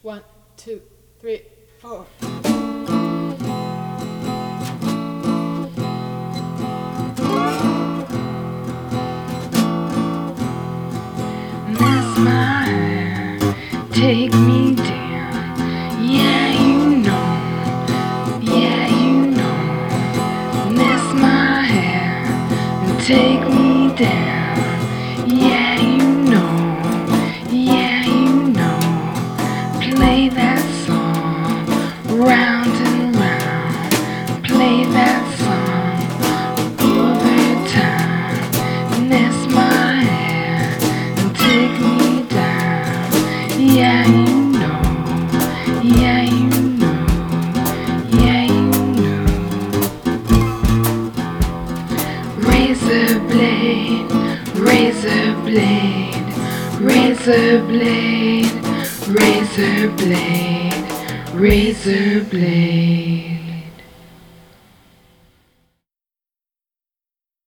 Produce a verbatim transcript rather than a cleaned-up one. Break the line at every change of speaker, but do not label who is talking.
One, two, three, four.
Miss my hair, take me down. Yeah, you know. Yeah, you know. Miss my hair, take me down. Yeah, you know. Yeah, you know. Play that song round and round. Play that song over time. Miss my hair, take me down. Yeah, you know. Yeah, you know. Yeah, you know. Razor blade, razor blade, razor blade, razor blade, razor blade.